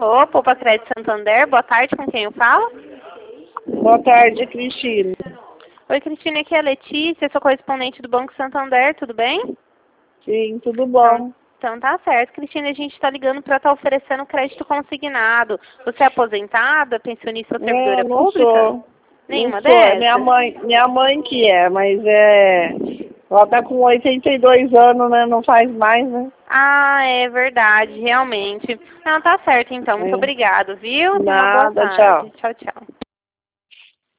Ô, Poupa Crédito Santander, boa tarde, com quem eu falo? Boa tarde, Cristina. Oi, Cristina, aqui é a Letícia, sou correspondente do Banco Santander, tudo bem? Sim, tudo bom. Então tá certo, Cristina, a gente está ligando para estar oferecendo crédito consignado. Você é aposentada, pensionista ou servidora Não pública? sou. Não Nenhuma sou. É dessas? minha mãe que é, mas ela tá com 82 anos, né? Não faz mais, né? Ah, é verdade, realmente. Não, tá certo então, muito É. obrigado, viu? Tenha uma boa Nada, tarde. tchau. Tchau, tchau.